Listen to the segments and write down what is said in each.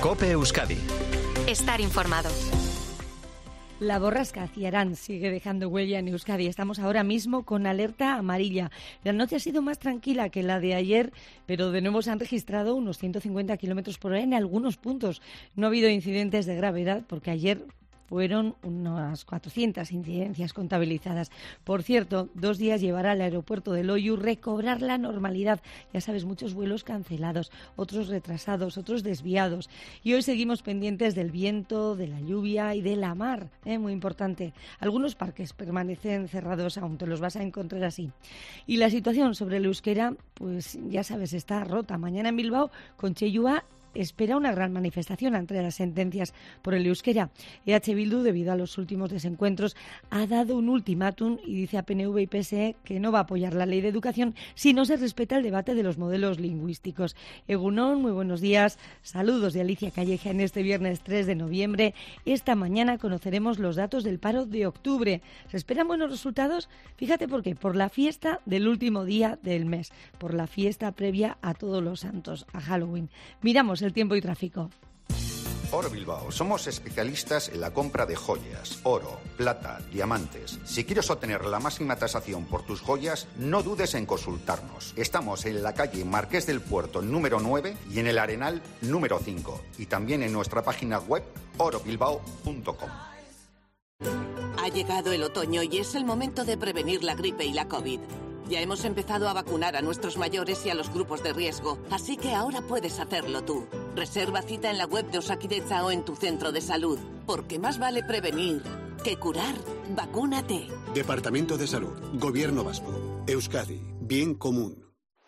COPE Euskadi. Estar informado. La borrasca Ciarán sigue dejando huella en Euskadi. Estamos ahora mismo con alerta amarilla. La noche ha sido más tranquila que la de ayer, pero de nuevo se han registrado unos 150 kilómetros por hora en algunos puntos. No ha habido incidentes de gravedad porque ayer fueron unas 400 incidencias contabilizadas. Por cierto, 2 días llevará al aeropuerto de Loiu recobrar la normalidad. Ya sabes, muchos vuelos cancelados, otros retrasados, otros desviados. Y hoy seguimos pendientes del viento, de la lluvia y de la mar. Muy importante. Algunos parques permanecen cerrados, aún te los vas a encontrar así. Y la situación sobre el euskera, pues ya sabes, está rota. Mañana en Bilbao, Conche Yua espera una gran manifestación ante las sentencias por el euskera. EH Bildu, debido a los últimos desencuentros, ha dado un ultimátum y dice a PNV y PSE que no va a apoyar la ley de educación si no se respeta el debate de los modelos lingüísticos. Egunon, muy buenos días. Saludos de Alicia Calleja en este viernes 3 de noviembre. Esta mañana conoceremos los datos del paro de octubre. ¿Se esperan buenos resultados? Fíjate por qué. Por la fiesta del último día del mes. Por la fiesta previa a Todos los Santos, a Halloween. Miramos el tiempo y tráfico. Oro Bilbao. Somos especialistas en la compra de joyas, oro, plata, diamantes. Si quieres obtener la máxima tasación por tus joyas, no dudes en consultarnos. Estamos en la calle Marqués del Puerto número 9 y en el Arenal número 5. Y también en nuestra página web orobilbao.com. Ha llegado el otoño y es el momento de prevenir la gripe y la COVID. Ya hemos empezado a vacunar a nuestros mayores y a los grupos de riesgo, así que ahora puedes hacerlo tú. Reserva cita en la web de Osakidetza o en tu centro de salud, porque más vale prevenir que curar. Vacúnate. Departamento de Salud, Gobierno Vasco, Euskadi, bien común.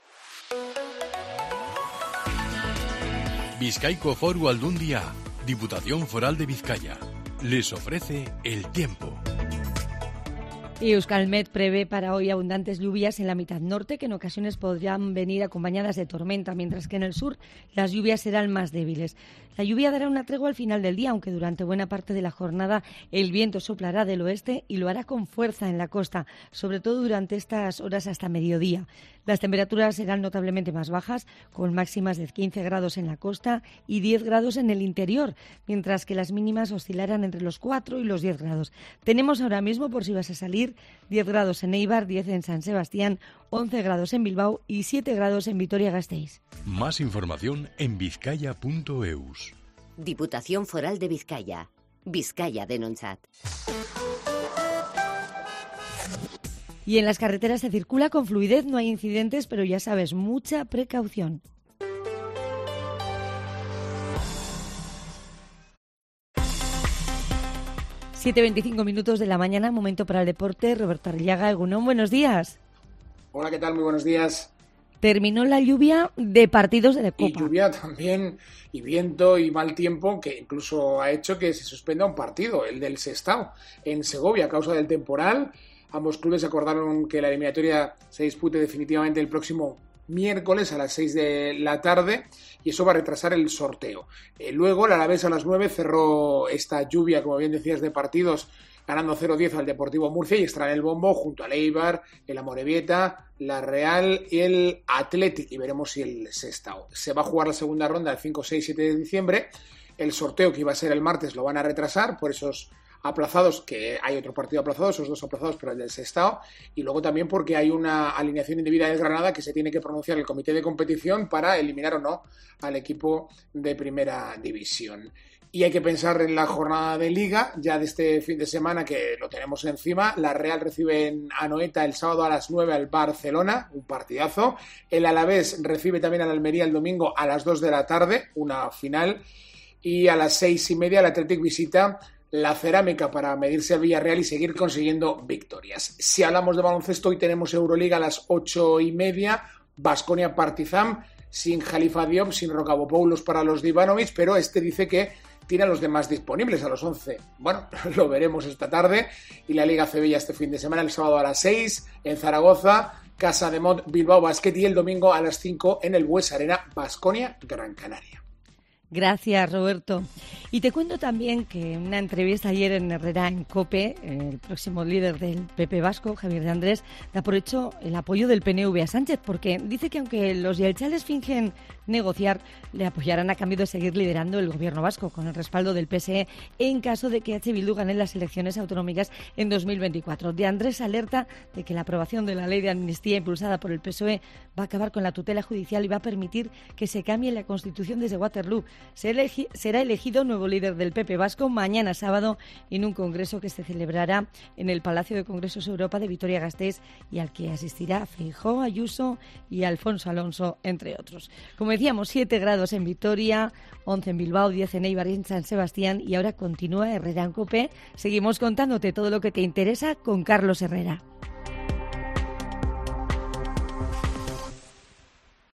Bizkaiko Foru Aldundia, Diputación Foral de Vizcaya, les ofrece el tiempo. Y Euskalmet prevé para hoy abundantes lluvias en la mitad norte que en ocasiones podrían venir acompañadas de tormenta, mientras que en el sur las lluvias serán más débiles. La lluvia dará una tregua al final del día, aunque durante buena parte de la jornada el viento soplará del oeste y lo hará con fuerza en la costa, sobre todo durante estas horas hasta mediodía. Las temperaturas serán notablemente más bajas, con máximas de 15 grados en la costa y 10 grados en el interior, mientras que las mínimas oscilarán entre los 4 y los 10 grados. Tenemos ahora mismo, por si vas a salir, 10 grados en Eibar, 10 en San Sebastián, 11 grados en Bilbao y 7 grados en Vitoria-Gasteiz. Más información en vizcaya.eus. Diputación Foral de Vizcaya. Vizcaya Denontzat. Y en las carreteras se circula con fluidez, no hay incidentes, pero ya sabes, mucha precaución. Siete 25 minutos de la mañana, momento para el deporte. Roberto Arrillaga, Egunon, buenos días. Hola, ¿qué tal? Muy buenos días. Terminó la lluvia de partidos de Copa. Y lluvia también, y viento y mal tiempo, que incluso ha hecho que se suspenda un partido, el del Sestao, en Segovia, a causa del temporal. Ambos clubes acordaron que la eliminatoria se dispute definitivamente el próximo miércoles a las 6 de la tarde y eso va a retrasar el sorteo. Luego el Alavés a las 9 cerró esta lluvia, como bien decías, de partidos, ganando 0-10 al Deportivo Murcia y extraen el bombo junto al Eibar, el Amorebieta, la Real y el Athletic, y veremos si el Sestao. Se va a jugar la segunda ronda el 5, 6, 7 de diciembre. El sorteo, que iba a ser el martes, lo van a retrasar por esos aplazados, que hay otro partido aplazado, esos 2 aplazados, pero el del Sestao, y luego también porque hay una alineación indebida del Granada que se tiene que pronunciar el comité de competición para eliminar o no al equipo de primera división. Y hay que pensar en la jornada de Liga, ya de este fin de semana que lo tenemos encima. La Real recibe en Anoeta el sábado a las 9 al Barcelona, un partidazo. El Alavés recibe también al Almería el domingo a las 2 de la tarde, una final. Y a las 6:30 el Athletic visita la Cerámica para medirse al Villarreal y seguir consiguiendo victorias. Si hablamos de baloncesto, hoy tenemos Euroliga a las 8:30, Baskonia Partizan, sin Khalifa Diop, sin Rocabopoulos para los de Ivanovic, pero dice que tiene a los demás disponibles a los 11. Bueno, lo veremos esta tarde. Y la Liga CB ya este fin de semana, el sábado a las 6 en Zaragoza, Casa de Mont, Bilbao Basket, y el domingo a las 5 en el Bues Arena, Baskonia Gran Canaria. Gracias, Roberto. Y te cuento también que en una entrevista ayer en Herrera, en COPE, el próximo líder del PP vasco, Javier de Andrés, da por hecho el apoyo del PNV a Sánchez, porque dice que aunque los jeltzales fingen negociar, le apoyarán a cambio de seguir liderando el gobierno vasco, con el respaldo del PSE, en caso de que H. Bildu gane las elecciones autonómicas en 2024. De Andrés alerta de que la aprobación de la ley de amnistía impulsada por el PSOE va a acabar con la tutela judicial y va a permitir que se cambie la Constitución desde Waterloo. Será elegido nuevo líder del PP vasco mañana sábado en un congreso que se celebrará en el Palacio de Congresos Europa de Vitoria-Gasteiz y al que asistirá Feijóo, Ayuso y Alfonso Alonso, entre otros. Como decíamos, 7 grados en Vitoria, 11 en Bilbao, 10 en Eibar y en San Sebastián, y ahora continúa Herrera en COPE. Seguimos contándote todo lo que te interesa con Carlos Herrera.